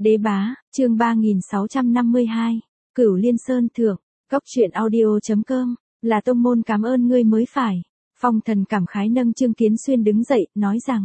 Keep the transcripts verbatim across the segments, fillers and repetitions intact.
Đế bá, chương ba nghìn sáu trăm năm mươi hai, Cửu Liên Sơn thượng, Cốc truyện audio.com, là tông môn cảm ơn ngươi mới phải. Phong Thần cảm khái nâng Trương Kiến Xuyên đứng dậy, nói rằng,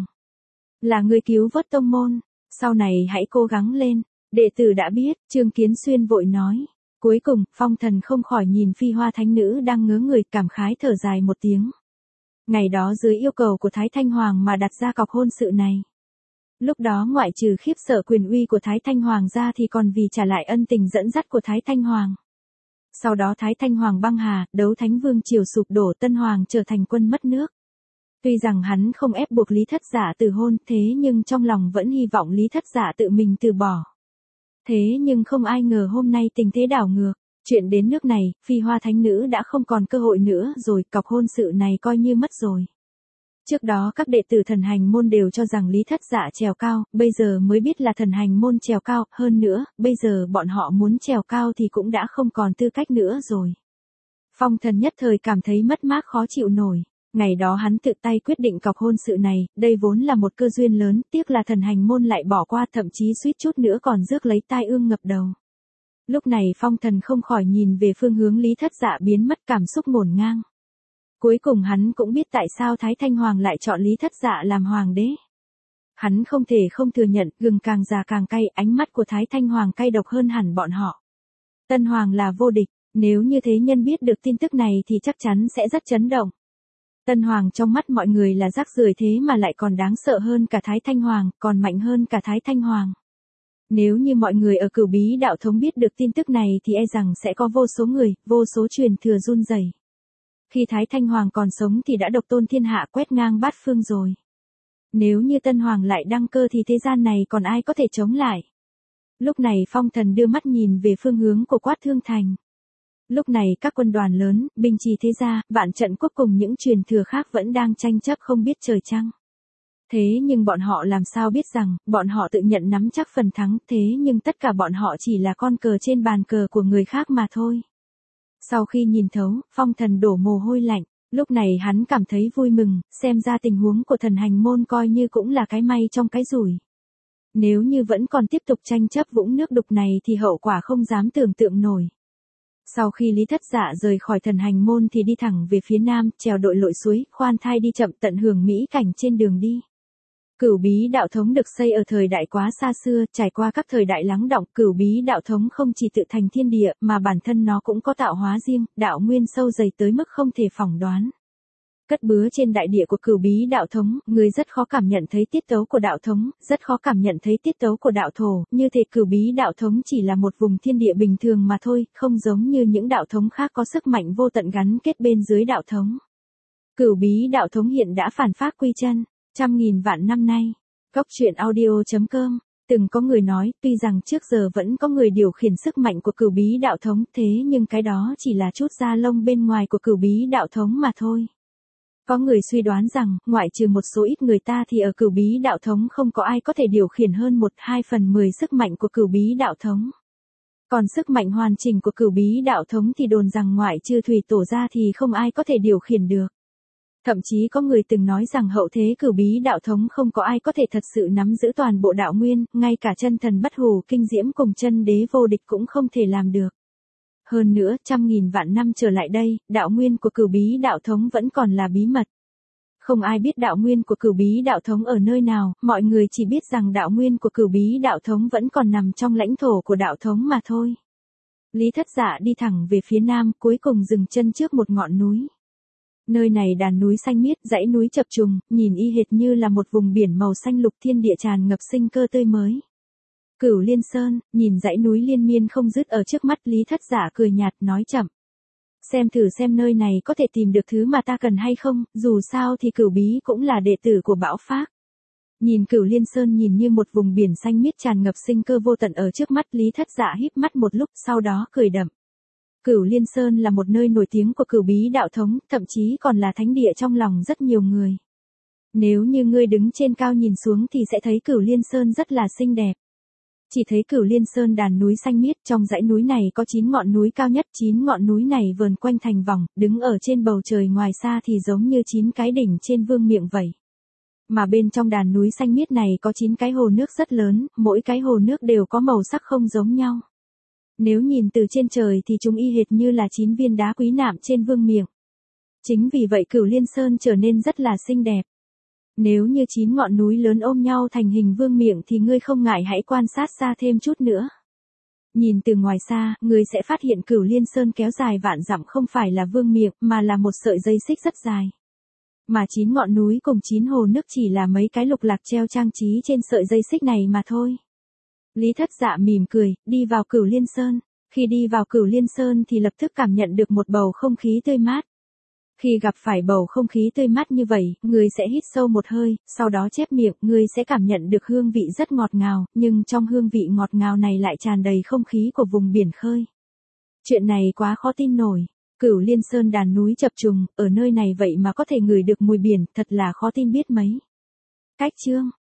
là ngươi cứu vớt tông môn, sau này hãy cố gắng lên, đệ tử đã biết. Trương Kiến Xuyên vội nói. Cuối cùng, Phong Thần không khỏi nhìn Phi Hoa Thánh Nữ đang ngớ người, cảm khái thở dài một tiếng. Ngày đó dưới yêu cầu của Thái Thanh Hoàng mà đặt ra cọc hôn sự này. Lúc đó ngoại trừ khiếp sợ quyền uy của Thái Thanh Hoàng ra thì còn vì trả lại ân tình dẫn dắt của Thái Thanh Hoàng. Sau đó Thái Thanh Hoàng băng hà, đấu Thánh Vương triều sụp đổ, Tân Hoàng trở thành quân mất nước. Tuy rằng hắn không ép buộc Lý Thất Dạ từ hôn, thế nhưng trong lòng vẫn hy vọng Lý Thất Dạ tự mình từ bỏ. Thế nhưng không ai ngờ hôm nay tình thế đảo ngược. Chuyện đến nước này, Phi Hoa Thánh Nữ đã không còn cơ hội nữa rồi, cọc hôn sự này coi như mất rồi. Trước đó các đệ tử thần hành môn đều cho rằng Lý Thất Dạ trèo cao, bây giờ mới biết là thần hành môn trèo cao, hơn nữa, bây giờ bọn họ muốn trèo cao thì cũng đã không còn tư cách nữa rồi. Phong Thần nhất thời cảm thấy mất mát khó chịu nổi. Ngày đó hắn tự tay quyết định cọc hôn sự này, đây vốn là một cơ duyên lớn, tiếc là thần hành môn lại bỏ qua, thậm chí suýt chút nữa còn rước lấy tai ương ngập đầu. Lúc này Phong Thần không khỏi nhìn về phương hướng Lý Thất Dạ biến mất, cảm xúc ngổn ngang. Cuối cùng hắn cũng biết tại sao Thái Thanh Hoàng lại chọn Lý Thất Dạ làm hoàng đế. Hắn không thể không thừa nhận, gừng càng già càng cay, ánh mắt của Thái Thanh Hoàng cay độc hơn hẳn bọn họ. Tân Hoàng là vô địch, nếu như thế nhân biết được tin tức này thì chắc chắn sẽ rất chấn động. Tân Hoàng trong mắt mọi người là rác rưởi, thế mà lại còn đáng sợ hơn cả Thái Thanh Hoàng, còn mạnh hơn cả Thái Thanh Hoàng. Nếu như mọi người ở Cửu Bí đạo thống biết được tin tức này thì e rằng sẽ có vô số người, vô số truyền thừa run rẩy. Khi Thái Thanh Hoàng còn sống thì đã độc tôn thiên hạ, quét ngang bát phương rồi. Nếu như Tân Hoàng lại đăng cơ thì thế gian này còn ai có thể chống lại. Lúc này Phong Thần đưa mắt nhìn về phương hướng của Quát Thương Thành. Lúc này các quân đoàn lớn, binh trì thế gia, vạn trận quốc cùng những truyền thừa khác vẫn đang tranh chấp không biết trời trăng. Thế nhưng bọn họ làm sao biết rằng, bọn họ tự nhận nắm chắc phần thắng, thế nhưng tất cả bọn họ chỉ là con cờ trên bàn cờ của người khác mà thôi. Sau khi nhìn thấu, Phong Thần đổ mồ hôi lạnh, lúc này hắn cảm thấy vui mừng, xem ra tình huống của thần hành môn coi như cũng là cái may trong cái rủi. Nếu như vẫn còn tiếp tục tranh chấp vũng nước đục này thì hậu quả không dám tưởng tượng nổi. Sau khi Lý Thất Dạ rời khỏi thần hành môn thì đi thẳng về phía nam, trèo đội lội suối, khoan thai đi chậm, tận hưởng mỹ cảnh trên đường đi. Cửu Bí đạo thống được xây ở thời đại quá xa xưa, trải qua các thời đại lắng đọng, Cửu Bí đạo thống không chỉ tự thành thiên địa, mà bản thân nó cũng có tạo hóa riêng, đạo nguyên sâu dày tới mức không thể phỏng đoán. Cất bứa trên đại địa của Cửu Bí đạo thống, người rất khó cảm nhận thấy tiết tấu của đạo thống, rất khó cảm nhận thấy tiết tấu của đạo thổ, như thể Cửu Bí đạo thống chỉ là một vùng thiên địa bình thường mà thôi, không giống như những đạo thống khác có sức mạnh vô tận gắn kết bên dưới đạo thống. Cửu Bí đạo thống hiện đã phản phát quy chân. Trăm nghìn vạn năm nay, Cốc truyện audio.com, từng có người nói, tuy rằng trước giờ vẫn có người điều khiển sức mạnh của Cửu Bí đạo thống, thế nhưng cái đó chỉ là chút da lông bên ngoài của Cửu Bí đạo thống mà thôi. Có người suy đoán rằng, ngoại trừ một số ít người ta thì ở Cửu Bí đạo thống không có ai có thể điều khiển hơn một hai phần mười sức mạnh của Cửu Bí đạo thống. Còn sức mạnh hoàn chỉnh của Cửu Bí đạo thống thì đồn rằng ngoại trừ thủy tổ ra thì không ai có thể điều khiển được. Thậm chí có người từng nói rằng hậu thế Cửu Bí đạo thống không có ai có thể thật sự nắm giữ toàn bộ đạo nguyên, ngay cả chân thần bất hủ kinh diễm cùng chân đế vô địch cũng không thể làm được. Hơn nữa, trăm nghìn vạn năm trở lại đây, đạo nguyên của Cửu Bí đạo thống vẫn còn là bí mật. Không ai biết đạo nguyên của Cửu Bí đạo thống ở nơi nào, mọi người chỉ biết rằng đạo nguyên của Cửu Bí đạo thống vẫn còn nằm trong lãnh thổ của đạo thống mà thôi. Lý Thất Dạ đi thẳng về phía nam, cuối cùng dừng chân trước một ngọn núi. Nơi này đàn núi xanh miết, dãy núi chập trùng, nhìn y hệt như là một vùng biển màu xanh lục, thiên địa tràn ngập sinh cơ tươi mới. Cửu Liên Sơn, nhìn dãy núi liên miên không dứt ở trước mắt, Lý Thất Dạ cười nhạt nói chậm. Xem thử xem nơi này có thể tìm được thứ mà ta cần hay không, dù sao thì Cửu Bí cũng là đệ tử của Bão Phác. Nhìn Cửu Liên Sơn nhìn như một vùng biển xanh miết tràn ngập sinh cơ vô tận ở trước mắt, Lý Thất Dạ híp mắt một lúc, sau đó cười đậm. Cửu Liên Sơn là một nơi nổi tiếng của Cửu Bí đạo thống, thậm chí còn là thánh địa trong lòng rất nhiều người. Nếu như ngươi đứng trên cao nhìn xuống thì sẽ thấy Cửu Liên Sơn rất là xinh đẹp. Chỉ thấy Cửu Liên Sơn đàn núi xanh miết, trong dãy núi này có chín ngọn núi cao nhất, chín ngọn núi này vờn quanh thành vòng, đứng ở trên bầu trời ngoài xa thì giống như chín cái đỉnh trên vương miện vậy. Mà bên trong đàn núi xanh miết này có chín cái hồ nước rất lớn, mỗi cái hồ nước đều có màu sắc không giống nhau. Nếu nhìn từ trên trời thì chúng y hệt như là chín viên đá quý nạm trên vương miện. Chính vì vậy Cửu Liên Sơn trở nên rất là xinh đẹp. Nếu như chín ngọn núi lớn ôm nhau thành hình vương miện thì ngươi không ngại hãy quan sát xa thêm chút nữa. Nhìn từ ngoài xa, ngươi sẽ phát hiện Cửu Liên Sơn kéo dài vạn dặm không phải là vương miện mà là một sợi dây xích rất dài. Mà chín ngọn núi cùng chín hồ nước chỉ là mấy cái lục lạc treo trang trí trên sợi dây xích này mà thôi. Lý Thất Dạ mỉm cười, đi vào Cửu Liên Sơn. Khi đi vào Cửu Liên Sơn thì lập tức cảm nhận được một bầu không khí tươi mát. Khi gặp phải bầu không khí tươi mát như vậy, người sẽ hít sâu một hơi, sau đó chép miệng, người sẽ cảm nhận được hương vị rất ngọt ngào, nhưng trong hương vị ngọt ngào này lại tràn đầy không khí của vùng biển khơi. Chuyện này quá khó tin nổi. Cửu Liên Sơn đàn núi chập trùng, ở nơi này vậy mà có thể ngửi được mùi biển, thật là khó tin biết mấy. Cách chương